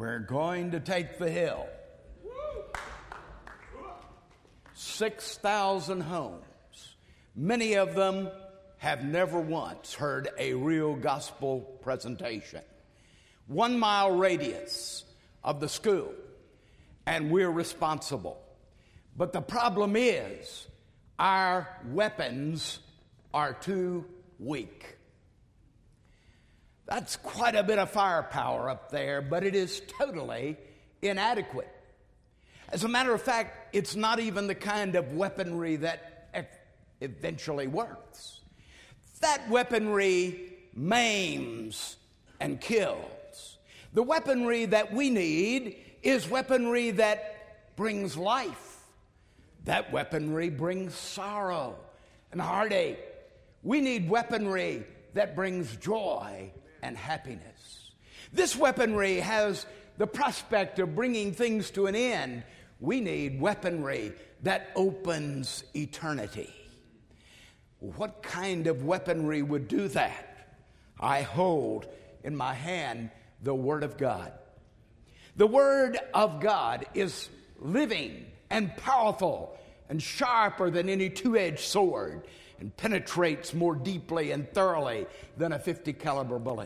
We're going to take the hill. 6,000 homes. Many of them have never once heard a real gospel presentation. 1 mile radius of the school, and we're responsible. But the problem is our weapons are too weak. That's quite a bit of firepower up there, but it is totally inadequate. As a matter of fact, it's not even the kind of weaponry that eventually works. That weaponry maims and kills. The weaponry that we need is weaponry that brings life. That weaponry brings sorrow and heartache. We need weaponry that brings joy and happiness. This weaponry has the prospect of bringing things to an end. We need weaponry that opens eternity. What kind of weaponry would do that? I hold in my hand the Word of God. The Word of God is living and powerful and sharper than any two-edged sword, and penetrates more deeply and thoroughly than a 50 caliber bullet.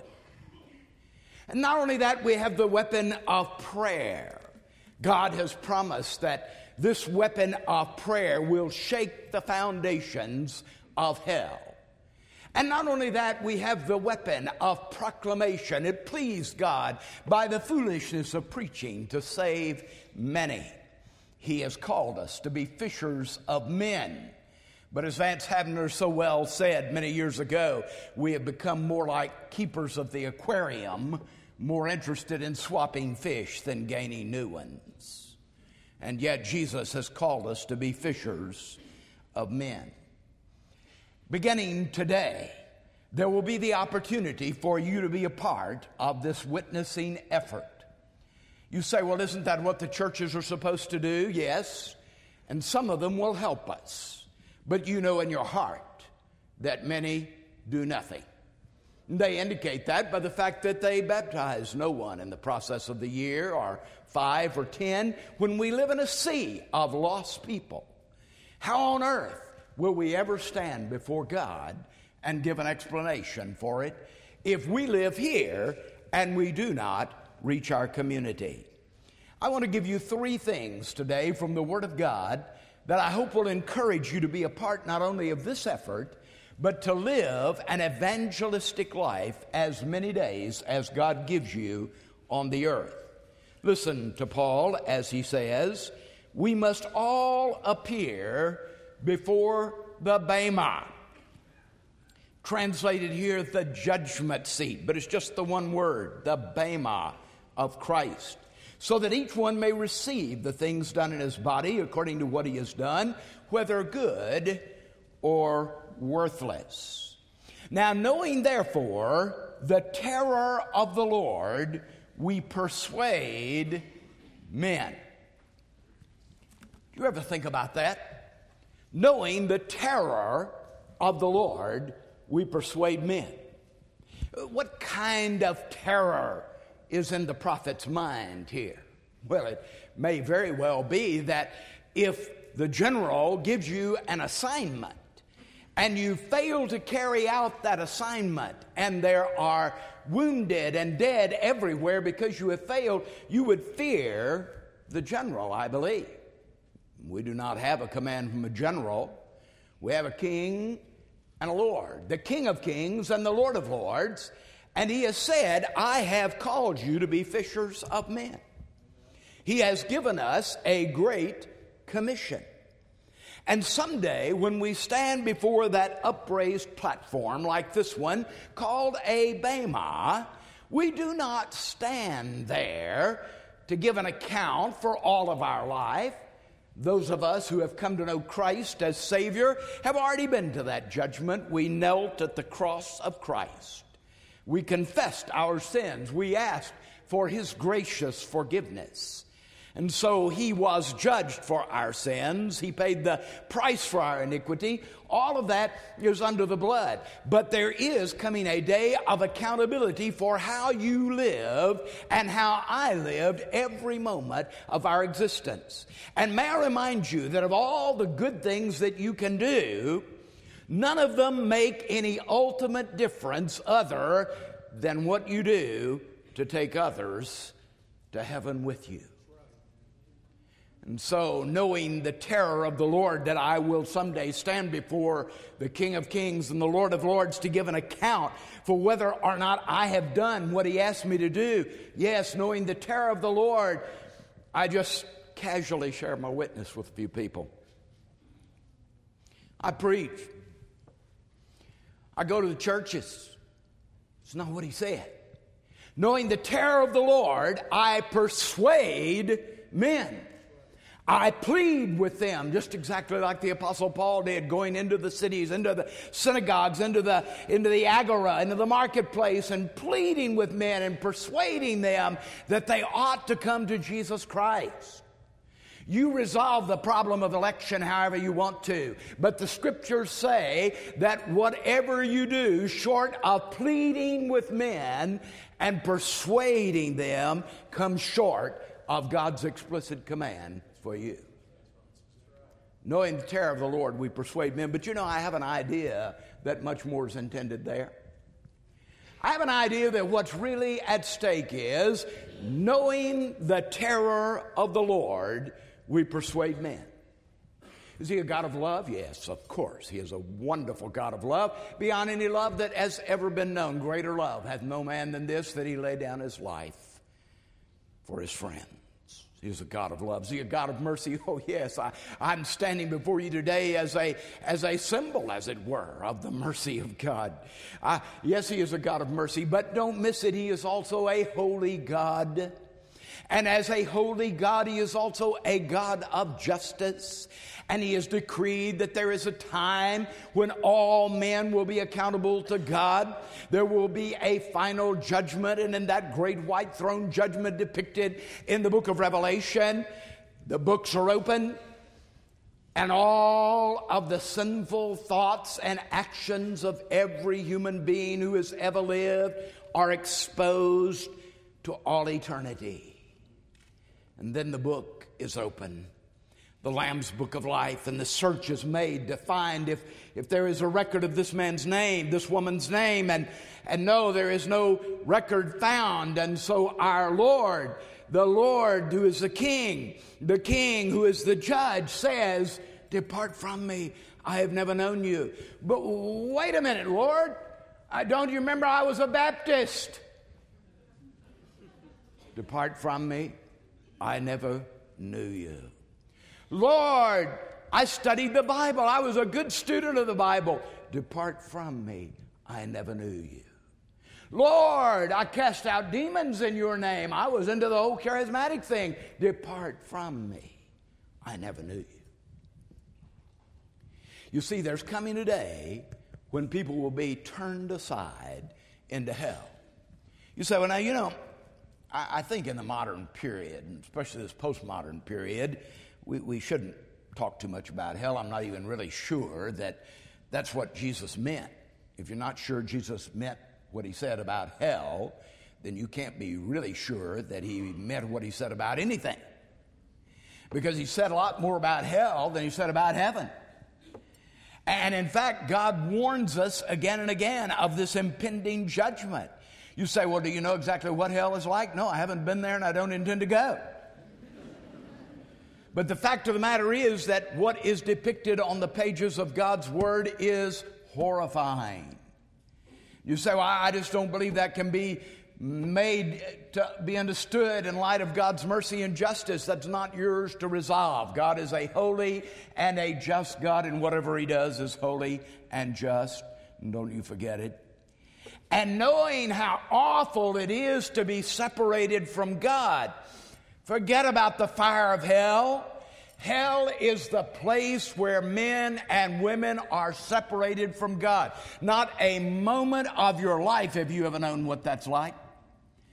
And not only that, we have the weapon of prayer. God has promised that this weapon of prayer will shake the foundations of hell. And not only that, we have the weapon of proclamation. It pleased God by the foolishness of preaching to save many. He has called us to be fishers of men. But as Vance Havner so well said many years ago, we have become more like keepers of the aquarium, more interested in swapping fish than gaining new ones. And yet Jesus has called us to be fishers of men. Beginning today, there will be the opportunity for you to be a part of this witnessing effort. You say, well, isn't that what the churches are supposed to do? Yes, and some of them will help us. But you know in your heart that many do nothing. They indicate that by the fact that they baptize no one in the process of the year, or 5 or 10, when we live in a sea of lost people. How on earth will we ever stand before God and give an explanation for it if we live here and we do not reach our community? I want to give you 3 things today from the Word of God that I hope will encourage you to be a part not only of this effort, but to live an evangelistic life as many days as God gives you on the earth. Listen to Paul as he says, we must all appear before the Bema. Translated here, the judgment seat, but it's just the one word, the Bema of Christ. So that each one may receive the things done in his body according to what he has done, whether good or worthless. Now, knowing therefore the terror of the Lord, we persuade men. Do you ever think about that? Knowing the terror of the Lord, we persuade men. What kind of terror is in the prophet's mind here? Well, it may very well be that if the general gives you an assignment and you fail to carry out that assignment and there are wounded and dead everywhere because you have failed, you would fear the general, I believe. We do not have a command from a general. We have a king and a Lord, the King of Kings and the Lord of Lords. And he has said, I have called you to be fishers of men. He has given us a great commission. And someday when we stand before that upraised platform like this one called a Bema, we do not stand there to give an account for all of our life. Those of us who have come to know Christ as Savior have already been to that judgment. We knelt at the cross of Christ. We confessed our sins. We asked for His gracious forgiveness. And so he was judged for our sins. He paid the price for our iniquity. All of that is under the blood. But there is coming a day of accountability for how you live and how I lived every moment of our existence. And may I remind you that of all the good things that you can do, none of them make any ultimate difference other than what you do to take others to heaven with you. And so, knowing the terror of the Lord, that I will someday stand before the King of Kings and the Lord of Lords to give an account for whether or not I have done what He asked me to do. Yes, knowing the terror of the Lord, I just casually share my witness with a few people. I preach. I go to the churches. It's not what He said. Knowing the terror of the Lord, I persuade men. I plead with them, just exactly like the Apostle Paul did, going into the cities, into the synagogues, into the agora, into the marketplace, and pleading with men and persuading them that they ought to come to Jesus Christ. You resolve the problem of election however you want to, but the Scriptures say that whatever you do, short of pleading with men and persuading them, comes short of God's explicit command for you. Knowing the terror of the Lord, we persuade men. But I have an idea that much more is intended there. I have an idea that what's really at stake is, knowing the terror of the Lord, we persuade men. Is He a God of love? Yes, of course. He is a wonderful God of love, beyond any love that has ever been known. Greater love hath no man than this, that He laid down His life for His friends. He is a God of love. Is He a God of mercy? Oh, yes. I'm standing before you today as a symbol, as it were, of the mercy of God. Yes, He is a God of mercy, but don't miss it. He is also a holy God. And as a holy God, He is also a God of justice. And He has decreed that there is a time when all men will be accountable to God. There will be a final judgment. And in that great white throne judgment depicted in the book of Revelation, the books are open. And all of the sinful thoughts and actions of every human being who has ever lived are exposed to all eternity. And then the book is open, the Lamb's book of life, and the search is made to find if there is a record of this man's name, this woman's name, and no, there is no record found. And so our Lord, the Lord who is the King who is the judge, says, "Depart from me, I have never known you." But wait a minute, Lord, don't you remember I was a Baptist? Depart from me, I never knew you. Lord, I studied the Bible. I was a good student of the Bible. Depart from me, I never knew you. Lord, I cast out demons in your name. I was into the whole charismatic thing. Depart from me, I never knew you. You see, there's coming a day when people will be turned aside into hell. You say, well, now, I think in the modern period, especially this postmodern period, we shouldn't talk too much about hell. I'm not even really sure that that's what Jesus meant. If you're not sure Jesus meant what He said about hell, then you can't be really sure that He meant what He said about anything. Because He said a lot more about hell than He said about heaven. And in fact, God warns us again and again of this impending judgment. You say, well, do you know exactly what hell is like? No, I haven't been there and I don't intend to go. But the fact of the matter is that what is depicted on the pages of God's Word is horrifying. You say, well, I just don't believe that can be made to be understood in light of God's mercy and justice. That's not yours to resolve. God is a holy and a just God, and whatever He does is holy and just. And don't you forget it. And knowing how awful it is to be separated from God, forget about the fire of hell. Hell is the place where men and women are separated from God. Not a moment of your life have you ever known what that's like.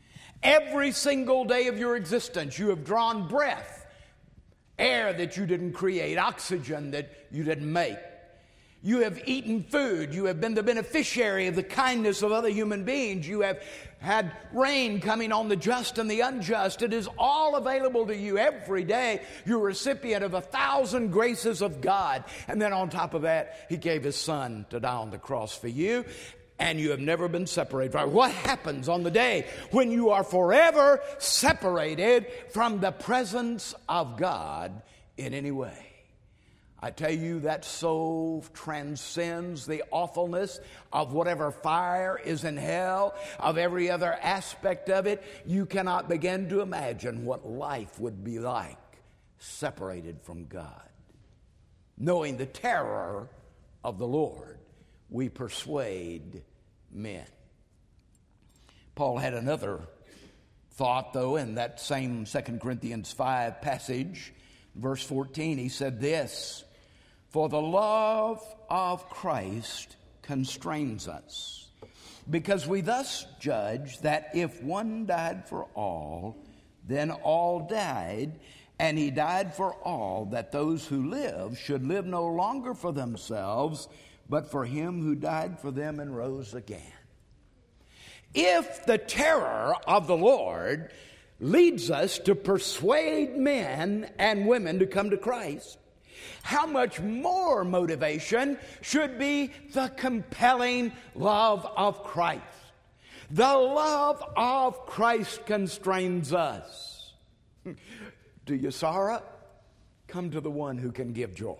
Every single day of your existence, you have drawn breath, air that you didn't create, oxygen that you didn't make. You have eaten food. You have been the beneficiary of the kindness of other human beings. You have had rain coming on the just and the unjust. It is all available to you every day. You're a recipient of 1,000 graces of God. And then on top of that, He gave His Son to die on the cross for you. And you have never been separated from it. What happens on the day when you are forever separated from the presence of God in any way? I tell you, that so transcends the awfulness of whatever fire is in hell, of every other aspect of it. You cannot begin to imagine what life would be like separated from God. Knowing the terror of the Lord, we persuade men. Paul had another thought, though, in that same 2 Corinthians 5 passage. Verse 14, he said this, "For the love of Christ constrains us, because we thus judge that if one died for all, then all died, and He died for all, that those who live should live no longer for themselves, but for Him who died for them and rose again." If the terror of the Lord leads us to persuade men and women to come to Christ, how much more motivation should be the compelling love of Christ? The love of Christ constrains us. Do you sorrow? Come to the one who can give joy.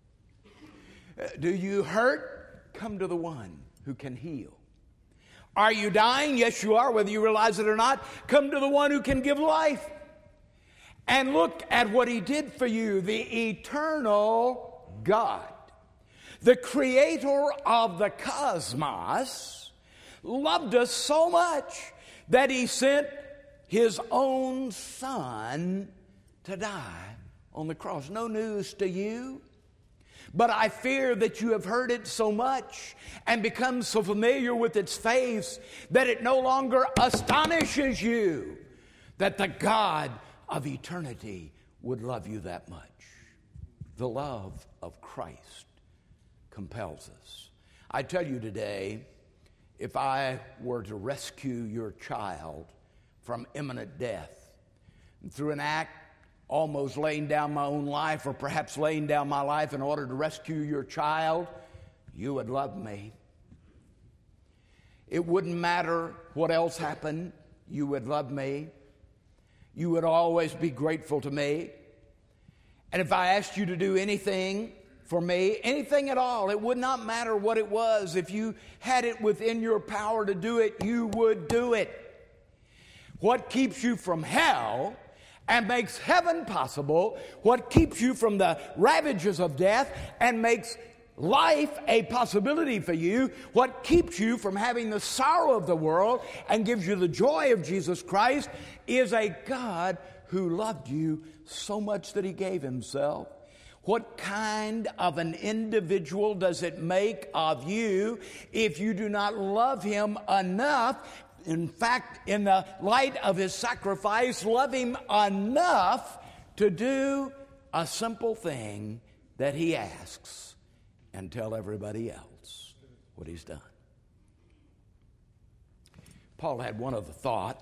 Do you hurt? Come to the one who can heal. Are you dying? Yes, you are, whether you realize it or not. Come to the one who can give life. And look at what He did for you, the eternal God, the creator of the cosmos, loved us so much that He sent His own Son to die on the cross. No news to you. But I fear that you have heard it so much and become so familiar with its face that it no longer astonishes you that the God of eternity would love you that much. The love of Christ compels us. I tell you today, if I were to rescue your child from imminent death through an act almost laying down my own life, or perhaps laying down my life in order to rescue your child, you would love me. It wouldn't matter what else happened, you would love me. You would always be grateful to me. And if I asked you to do anything for me, anything at all, it would not matter what it was. If you had it within your power to do it, you would do it. What keeps you from hell and makes heaven possible, what keeps you from the ravages of death and makes life a possibility for you, what keeps you from having the sorrow of the world and gives you the joy of Jesus Christ, is a God who loved you so much that He gave Himself. What kind of an individual does it make of you if you do not love Him enough? In fact, in the light of His sacrifice, love Him enough to do a simple thing that He asks and tell everybody else what He's done. Paul had one other thought.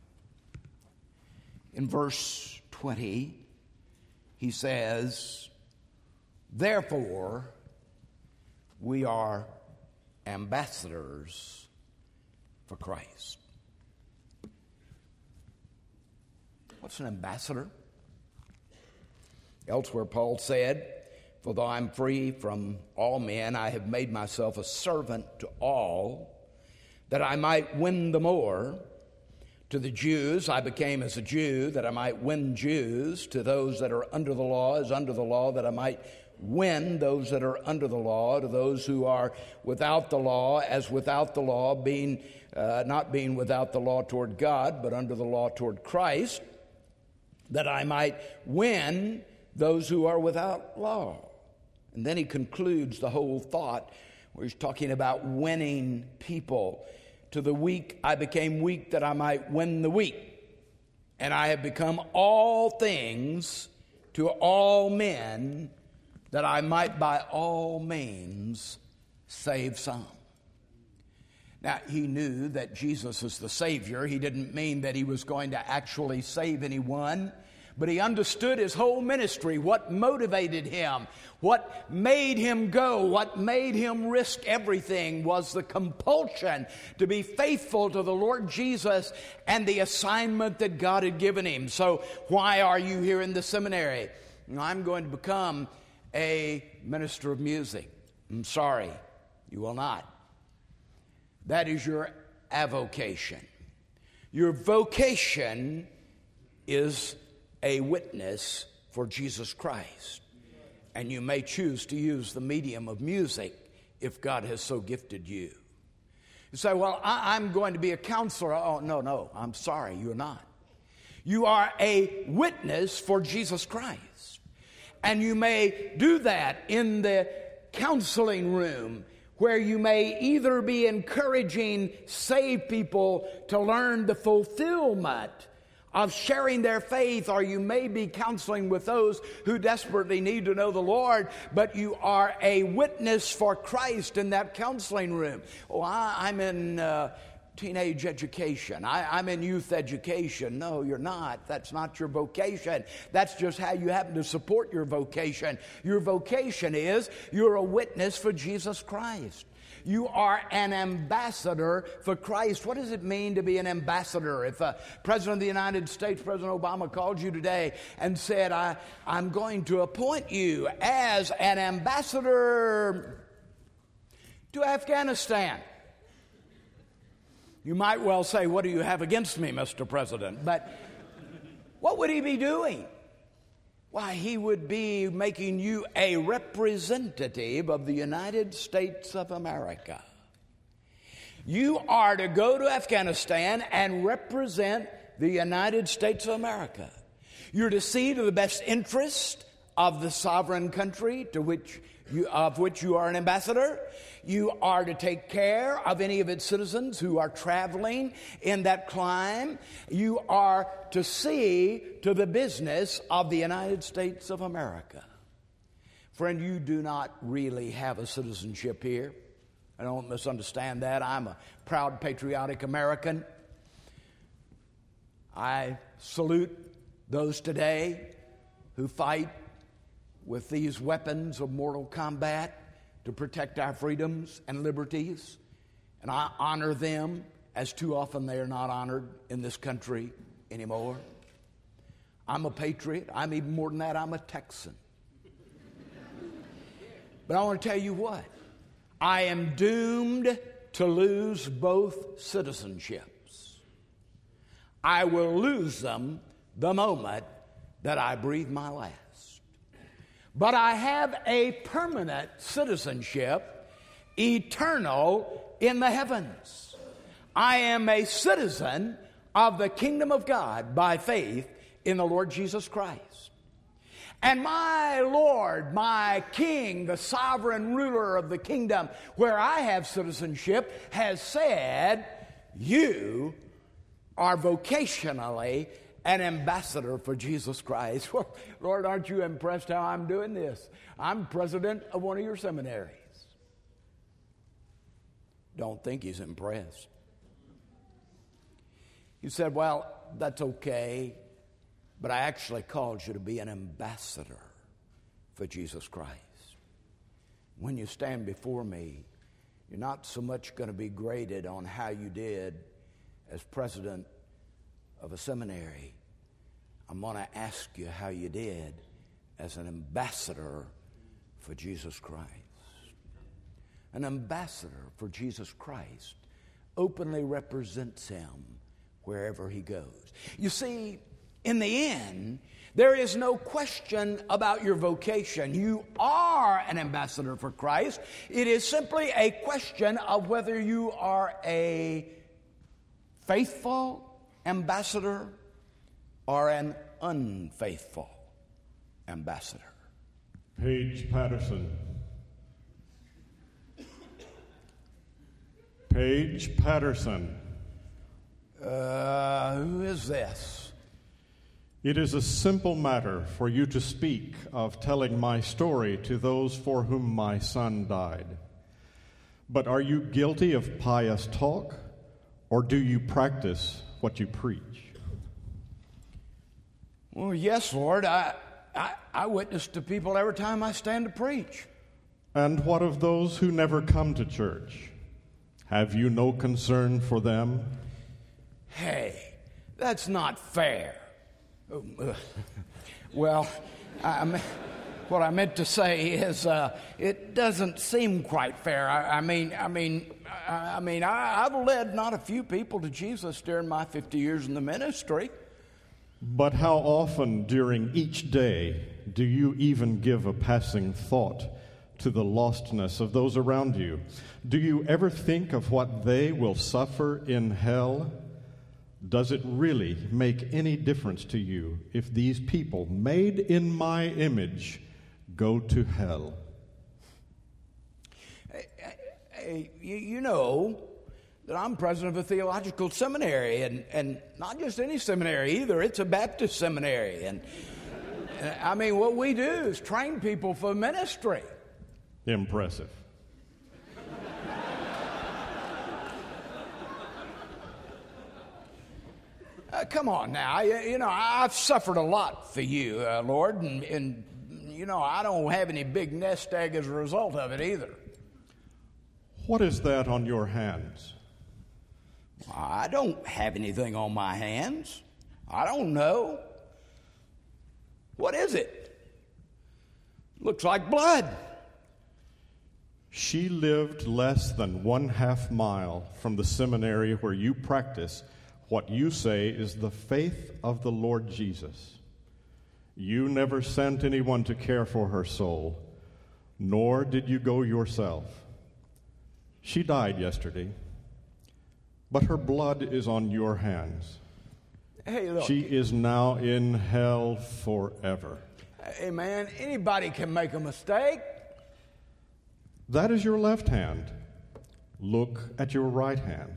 In verse 20, he says, "Therefore, we are ambassadors for Christ." What's an ambassador? Elsewhere, Paul said, "For though I'm free from all men, I have made myself a servant to all, that I might win the more. To the Jews I became as a Jew, that I might win Jews. To those that are under the law as under the law, that I might win those that are under the law. To those who are without the law as without the law, not being without the law toward God, but under the law toward Christ, that I might win those who are without law." And then he concludes the whole thought where he's talking about winning people to the weak I became weak that I might win the weak. And I have become all things to all men that I might by all means save some. Now, he knew that Jesus is the Savior. He didn't mean that he was going to actually save anyone, but he understood his whole ministry, what motivated him, what made him go, what made him risk everything was the compulsion to be faithful to the Lord Jesus and the assignment that God had given him. So why are you here in the seminary? I'm going to become a minister of music. I'm sorry, you will not. That is your avocation. Your vocation is a witness for Jesus Christ. And you may choose to use the medium of music if God has so gifted you. You say, well, I'm going to be a counselor. Oh, no, I'm sorry, you're not. You are a witness for Jesus Christ. And you may do that in the counseling room, where you may either be encouraging saved people to learn the fulfillment of sharing their faith, or you may be counseling with those who desperately need to know the Lord, but you are a witness for Christ in that counseling room. Oh, I'm in teenage education. I'm in youth education. No, you're not. That's not your vocation. That's just how you happen to support your vocation. Your vocation is you're a witness for Jesus Christ. You are an ambassador for Christ. What does it mean to be an ambassador? If President of the United States, President Obama, called you today and said, I'm going to appoint you as an ambassador to Afghanistan, you might well say, what do you have against me, Mr. President? But what would he be doing? Why, he would be making you a representative of the United States of America. You are to go to Afghanistan and represent the United States of America. You're to see to the best interest of the sovereign country of which you are an ambassador. You are to take care of any of its citizens who are traveling in that clime. You are to see to the business of the United States of America. Friend, you do not really have a citizenship here. I don't misunderstand that. I'm a proud, patriotic American. I salute those today who fight with these weapons of mortal combat to protect our freedoms and liberties. And I honor them as too often they are not honored in this country anymore. I'm a patriot. I'm even more than that, I'm a Texan. But I want to tell you what. I am doomed to lose both citizenships. I will lose them the moment that I breathe my last. But I have a permanent citizenship, eternal in the heavens. I am a citizen of the kingdom of God by faith in the Lord Jesus Christ. And my Lord, my King, the sovereign ruler of the kingdom where I have citizenship, has said, you are vocationally an ambassador for Jesus Christ. Well, Lord, aren't you impressed how I'm doing this? I'm president of one of your seminaries. Don't think he's impressed. You said, well, that's okay, but I actually called you to be an ambassador for Jesus Christ. When you stand before me, you're not so much going to be graded on how you did as president of a seminary. I'm going to ask you how you did as an ambassador for Jesus Christ. An ambassador for Jesus Christ openly represents him wherever he goes. You see, in the end, there is no question about your vocation. You are an ambassador for Christ. It is simply a question of whether you are a faithful ambassador or an unfaithful ambassador. Paige Patterson. Paige Patterson. Who is this? It is a simple matter for you to speak of telling my story to those for whom my son died. But are you guilty of pious talk, or do you practice what you preach? Well, yes, Lord. I witness to people every time I stand to preach. And what of those who never come to church? Have you no concern for them? Hey, that's not fair. Well, what I meant to say is it doesn't seem quite fair. I've led not a few people to Jesus during my 50 years in the ministry. But how often during each day do you even give a passing thought to the lostness of those around you? Do you ever think of what they will suffer in hell? Does it really make any difference to you if these people made in my image go to hell? You know that I'm president of a theological seminary, and not just any seminary either. It's a Baptist seminary. And what we do is train people for ministry. Impressive. Come on now. I've suffered a lot for you, Lord, and I don't have any big nest egg as a result of it either. What is that on your hands? I don't have anything on my hands. I don't know. What is it? Looks like blood. She lived less than 1/2 mile from the seminary where you practice what you say is the faith of the Lord Jesus. You never sent anyone to care for her soul, nor did you go yourself. She died yesterday, but her blood is on your hands. Hey, look. She is now in hell forever. Hey, man, anybody can make a mistake. That is your left hand. Look at your right hand.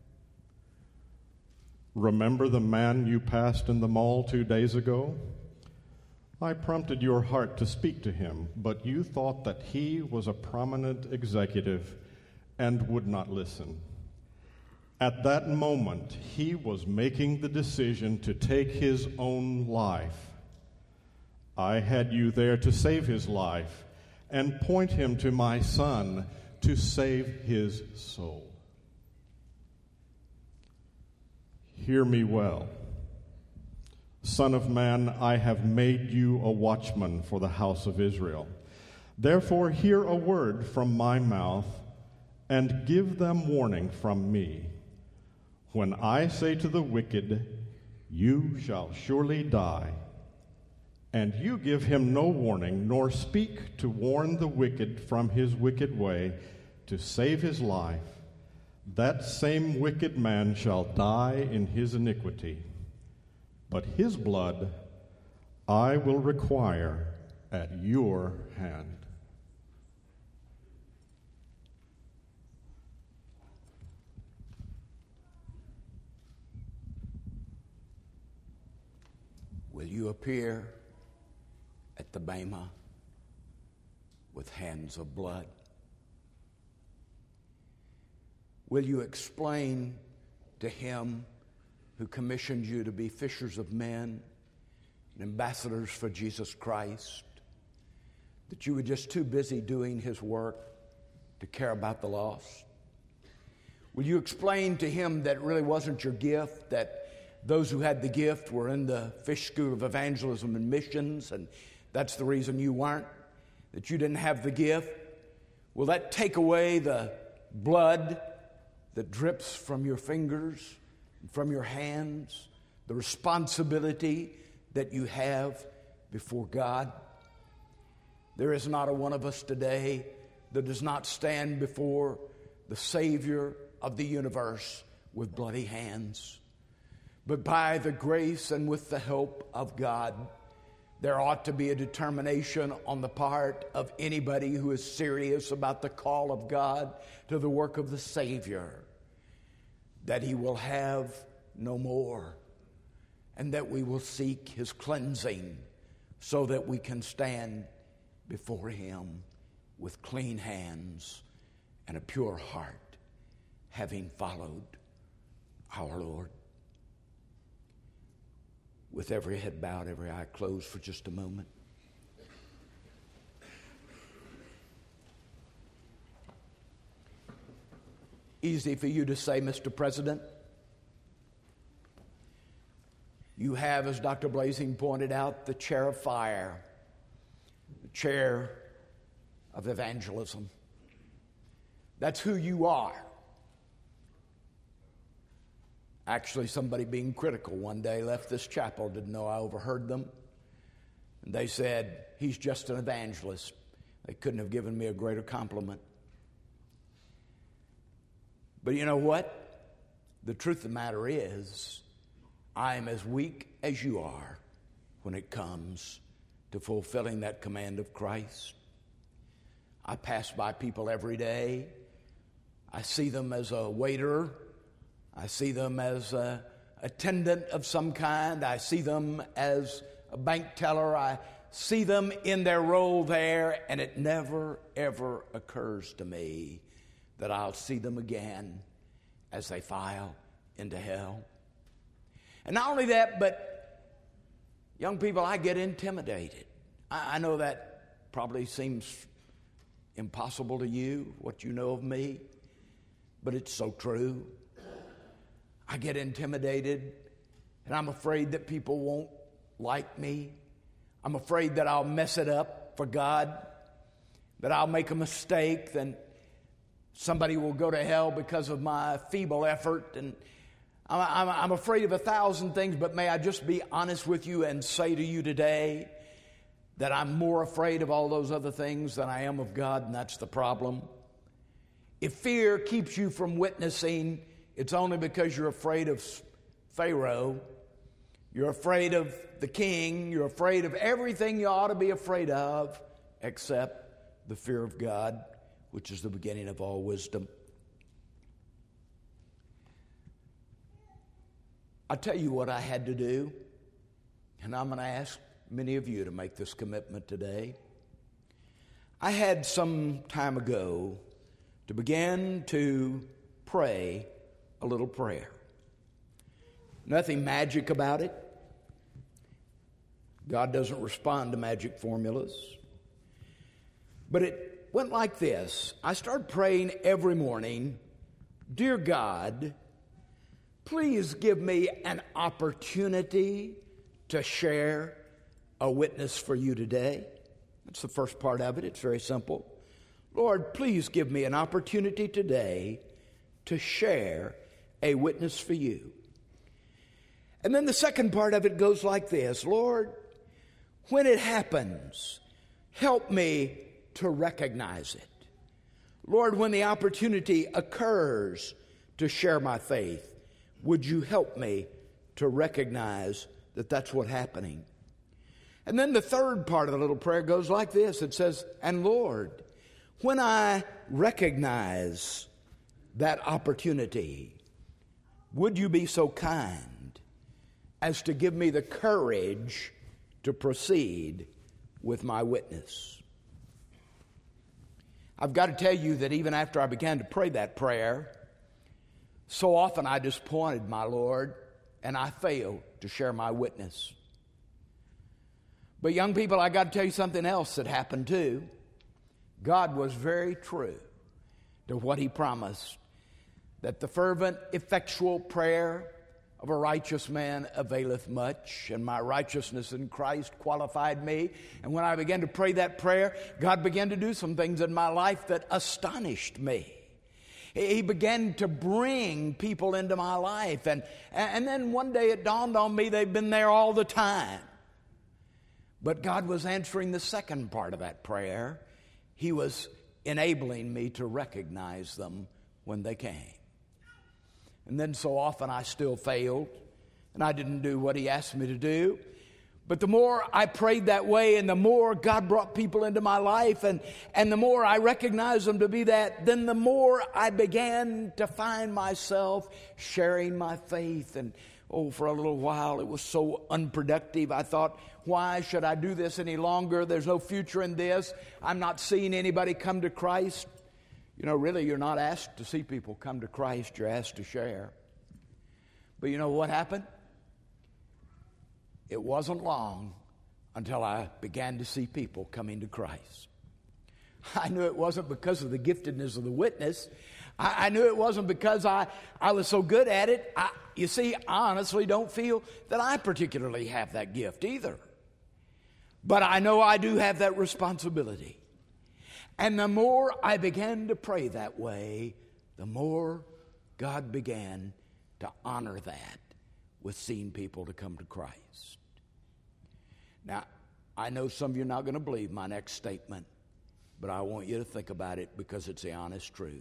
Remember the man you passed in the mall 2 days ago? I prompted your heart to speak to him, but you thought that he was a prominent executive and would not listen. At that moment, he was making the decision to take his own life. I had you there to save his life and point him to my Son to save his soul. Hear me well. Son of man, I have made you a watchman for the house of Israel. Therefore, hear a word from my mouth and give them warning from me. When I say to the wicked, you shall surely die, and you give him no warning, nor speak to warn the wicked from his wicked way to save his life, that same wicked man shall die in his iniquity. But his blood I will require at your hand. Will you appear at the Bema with hands of blood? Will you explain to him who commissioned you to be fishers of men and ambassadors for Jesus Christ that you were just too busy doing his work to care about the lost? Will you explain to him that it really wasn't your gift, that those who had the gift were in the fish school of evangelism and missions, and that's the reason you weren't, that you didn't have the gift? Will that take away the blood that drips from your fingers, from your hands, the responsibility that you have before God? There is not a one of us today that does not stand before the Savior of the universe with bloody hands. But by the grace and with the help of God, There ought to be a determination on the part of anybody who is serious about the call of God to the work of the Savior, that he will have no more, and that we will seek his cleansing so that we can stand before him with clean hands and a pure heart, having followed our Lord. With every head bowed, every eye closed for just a moment. Easy for you to say, Mr. President. You have, as Dr. Blazing pointed out, the chair of fire, the chair of evangelism. That's who you are. Actually, somebody being critical one day left this chapel, didn't know I overheard them. And they said, he's just an evangelist. They couldn't have given me a greater compliment. But you know what? The truth of the matter is, I am as weak as you are when it comes to fulfilling that command of Christ. I pass by people every day. I see them as a waiter. I see them as an attendant of some kind. I see them as a bank teller. I see them in their role there, and it never, ever occurs to me that I'll see them again as they file into hell. And not only that, but young people, I get intimidated. I know that probably seems impossible to you, what you know of me, but it's so true. I get intimidated, and I'm afraid that people won't like me. I'm afraid that I'll mess it up for God, that I'll make a mistake, and somebody will go to hell because of my feeble effort. And I'm afraid of 1,000 things, but may I just be honest with you and say to you today that I'm more afraid of all those other things than I am of God, and that's the problem. If fear keeps you from witnessing, it's only because you're afraid of Pharaoh. You're afraid of the king. You're afraid of everything you ought to be afraid of except the fear of God, which is the beginning of all wisdom. I'll tell you what I had to do, and I'm going to ask many of you to make this commitment today. I had some time ago to begin to pray a little prayer. Nothing magic about it. God doesn't respond to magic formulas. But it went like this. I started praying every morning, Dear God, please give me an opportunity to share a witness for you today. That's the first part of it. It's very simple. Lord, please give me an opportunity today to share a witness for you. And then the second part of it goes like this. Lord, when it happens, help me to recognize it. Lord, when the opportunity occurs to share my faith, would you help me to recognize that that's what's happening? And then the third part of the little prayer goes like this. It says, and Lord, when I recognize that opportunity, would you be so kind as to give me the courage to proceed with my witness? I've got to tell you that even after I began to pray that prayer, so often I disappointed my Lord and I failed to share my witness. But young people, I got to tell you something else that happened too. God was very true to what he promised, that the fervent, effectual prayer of a righteous man availeth much, and my righteousness in Christ qualified me. And when I began to pray that prayer, God began to do some things in my life that astonished me. He began to bring people into my life, and then one day it dawned on me they've been there all the time. But God was answering the second part of that prayer. He was enabling me to recognize them when they came. And then so often I still failed, and I didn't do what he asked me to do. But the more I prayed that way and the more God brought people into my life and the more I recognized them to be that, then the more I began to find myself sharing my faith. And for a little while it was so unproductive. I thought, why should I do this any longer? There's no future in this. I'm not seeing anybody come to Christ. You know, really, you're not asked to see people come to Christ. You're asked to share. But you know what happened? It wasn't long until I began to see people coming to Christ. I knew it wasn't because of the giftedness of the witness. I knew it wasn't because I was so good at it. You see, I honestly don't feel that I particularly have that gift either. But I know I do have that responsibility. And the more I began to pray that way, the more God began to honor that with seeing people to come to Christ. Now, I know some of you are not going to believe my next statement, but I want you to think about it because it's the honest truth.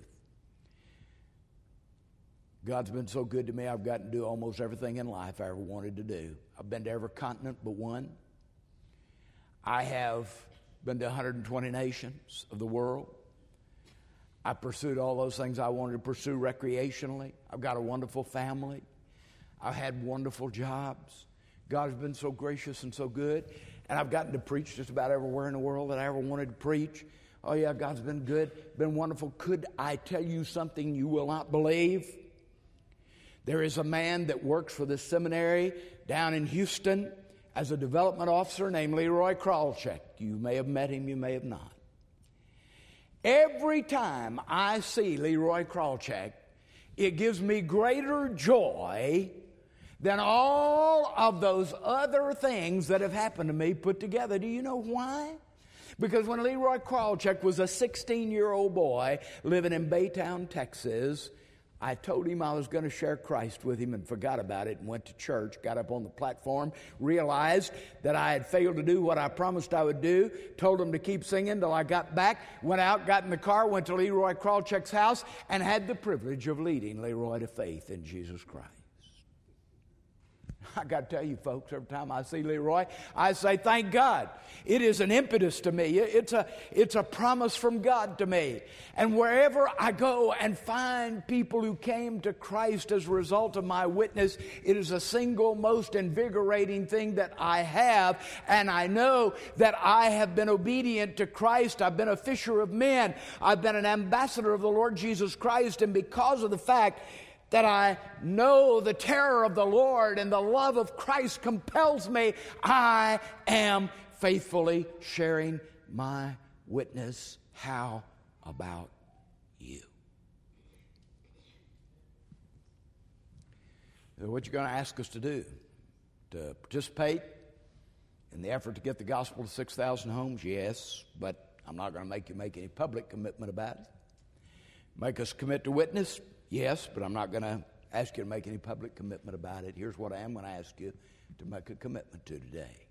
God's been so good to me, I've gotten to do almost everything in life I ever wanted to do. I've been to every continent but one. I have been to 120 nations of the world. I pursued all those things I wanted to pursue recreationally. I've got a wonderful family. I've had wonderful jobs. God has been so gracious and so good. And I've gotten to preach just about everywhere in the world that I ever wanted to preach. Oh yeah, God's been good, been wonderful. Could I tell you something you will not believe? There is a man that works for this seminary down in Houston as a development officer named Leroy Krawczyk. You may have met him, you may have not. Every time I see Leroy Krawczyk, it gives me greater joy than all of those other things that have happened to me put together. Do you know why? Because when Leroy Krawczyk was a 16-year-old boy living in Baytown, Texas, I told him I was going to share Christ with him and forgot about it and went to church, got up on the platform, realized that I had failed to do what I promised I would do, told him to keep singing till I got back, went out, got in the car, went to Leroy Krawczyk's house, and had the privilege of leading Leroy to faith in Jesus Christ. I got to tell you, folks, every time I see Leroy, I say, thank God. It is an impetus to me. It's a promise from God to me. And wherever I go and find people who came to Christ as a result of my witness, it is the single most invigorating thing that I have. And I know that I have been obedient to Christ. I've been a fisher of men. I've been an ambassador of the Lord Jesus Christ. And because of the fact that I know the terror of the Lord and the love of Christ compels me, I am faithfully sharing my witness. How about you? What you're going to ask us to do? To participate in the effort to get the gospel to 6,000 homes? Yes, but I'm not going to make you make any public commitment about it. Make us commit to witness? Yes, but I'm not going to ask you to make any public commitment about it. Here's what I am going to ask you to make a commitment to today.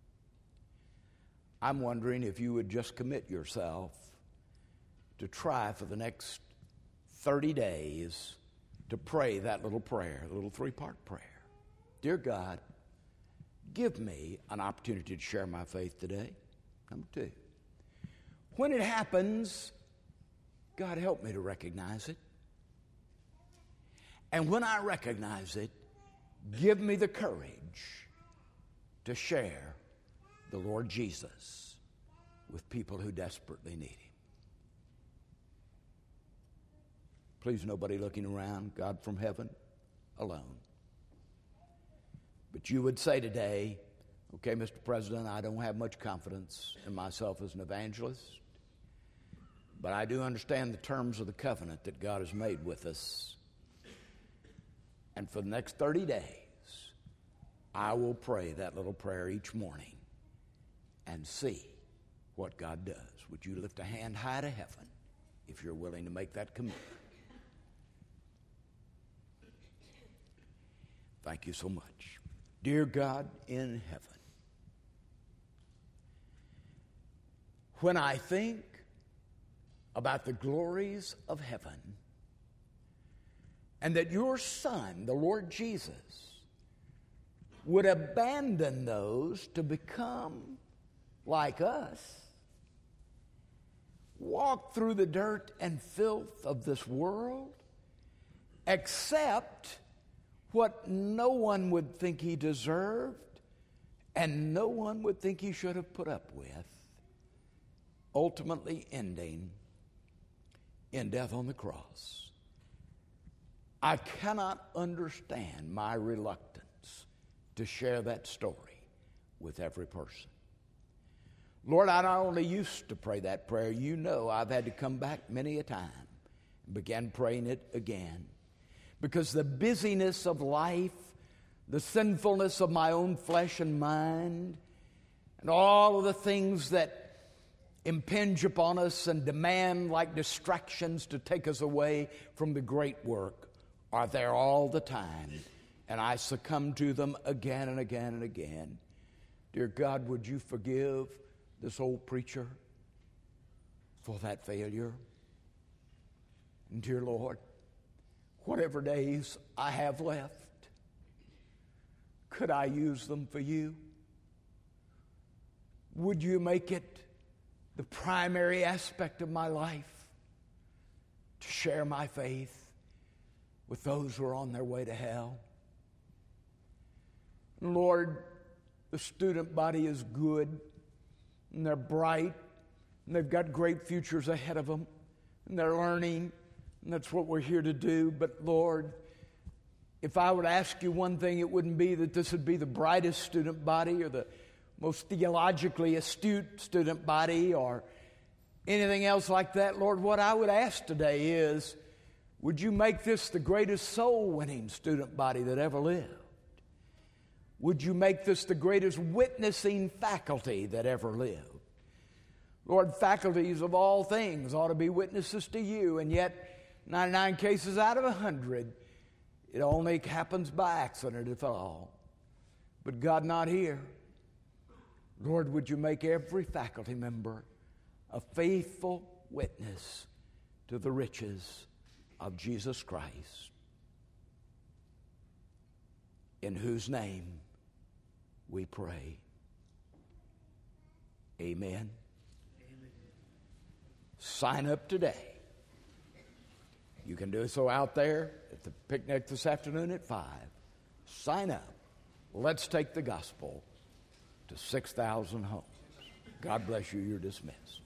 I'm wondering if you would just commit yourself to try for the next 30 days to pray that little prayer, the little 3-part prayer. Dear God, give me an opportunity to share my faith today. Number 2, when it happens, God, help me to recognize it. And when I recognize it, give me the courage to share the Lord Jesus with people who desperately need Him. Please, nobody looking around, God from heaven alone. But you would say today, okay, Mr. President, I don't have much confidence in myself as an evangelist, but I do understand the terms of the covenant that God has made with us. And for the next 30 days, I will pray that little prayer each morning and see what God does. Would you lift a hand high to heaven if you're willing to make that commitment? Thank you so much. Dear God in heaven, when I think about the glories of heaven, and that your Son, the Lord Jesus, would abandon those to become like us, walk through the dirt and filth of this world, accept what no one would think he deserved and no one would think he should have put up with, ultimately ending in death on the cross. I cannot understand my reluctance to share that story with every person. Lord, I not only used to pray that prayer, you know I've had to come back many a time and began praying it again. Because the busyness of life, the sinfulness of my own flesh and mind, and all of the things that impinge upon us and demand like distractions to take us away from the great work are there all the time. And I succumb to them again and again and again. Dear God, would you forgive this old preacher for that failure? And dear Lord, whatever days I have left, could I use them for you? Would you make it the primary aspect of my life to share my faith with those who are on their way to hell? Lord, the student body is good, and they're bright, and they've got great futures ahead of them, and they're learning, and that's what we're here to do. But Lord, if I would ask you one thing, it wouldn't be that this would be the brightest student body or the most theologically astute student body or anything else like that. Lord, what I would ask today is, would you make this the greatest soul-winning student body that ever lived? Would you make this the greatest witnessing faculty that ever lived? Lord, faculties of all things ought to be witnesses to you, and yet 99 cases out of 100, it only happens by accident if at all. But God, not here. Lord, would you make every faculty member a faithful witness to the riches of Jesus Christ, in whose name we pray. Amen. Sign up today. You can do so out there at the picnic this afternoon at 5. Sign up. Let's take the gospel to 6,000 homes. God bless you. You're dismissed.